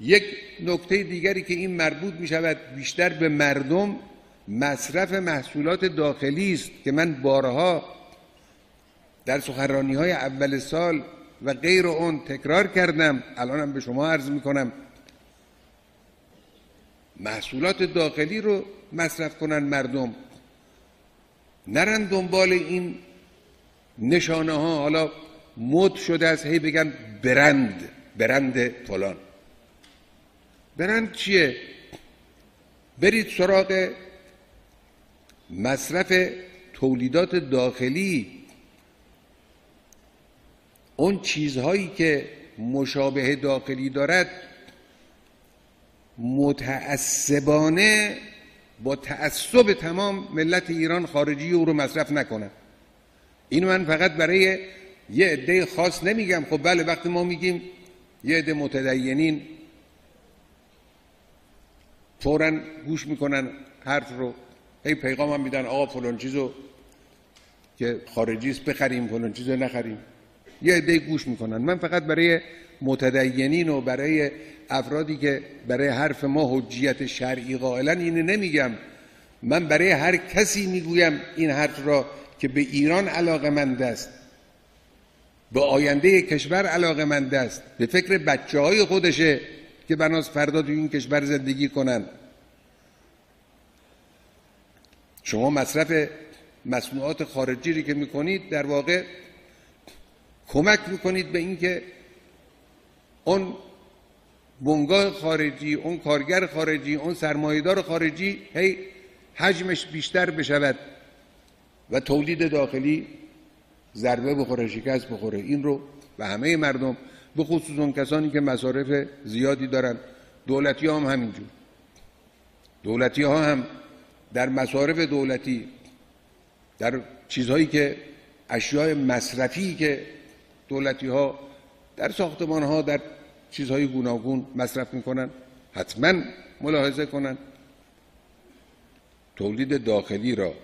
یک نکته دیگری که این مربوط می شود بیشتر به مردم، مصرف محصولات داخلی است که من بارها در سخنرانی‌های اول سال و غیر اون تکرار کردم، الانم به شما عرض می‌کنم. محصولات داخلی رو مصرف کنن مردم، نرن دنبال این نشانه ها. حالا مد شده است هی بگن برند فلان. برند چیه؟ برید سراغ مصرف تولیدات داخلی، اون چیزهایی که مشابه داخلی دارد متعصبانه با تعصب تمام ملت ایران خارجی او رو مصرف نکنن. اینو من فقط برای یه عده خاص نمیگم. خب بله، وقتی ما میگیم یه عده متدینین فوراً گوش میکنن حرف رو، هی پیغام هم میدن آقا فلان چیزو که خارجی است بخریم، فلان چیزو نخریم. یه عده گوش میکنن. من فقط برای متدینین و برای افرادی که برای حرف ما حجیت شرعی قائلن اینو نمیگم. من برای هر کسی میگویم این حرف را که به ایران علاقه‌مند است، به آینده کشور علاقه‌مند است، به فکر بچه‌های خودشه که بناست فردا تو این کشور زندگی کنن. شما مصرف مصنوعات خارجی رو که میکنید در واقع کمک میکنید به اینکه اون بنگاه خارجی، اون کارگر خارجی، اون سرمایه‌دار خارجی هی حجمش بیشتر بشود و تولید داخلی ضربه بخوره، شکست بخوره. این رو به همه مردم، به خصوص اون کسانی که مصارف زیادی دارن، دولتی ها هم همینجور. دولتی ها هم در مصارف دولتی، در چیزهایی که اشیاء مصرفی که دولتی ها در ساختمان ها، در چیزهای گوناگون مصرف میکنن، حتما ملاحظه کنن تولید داخلی را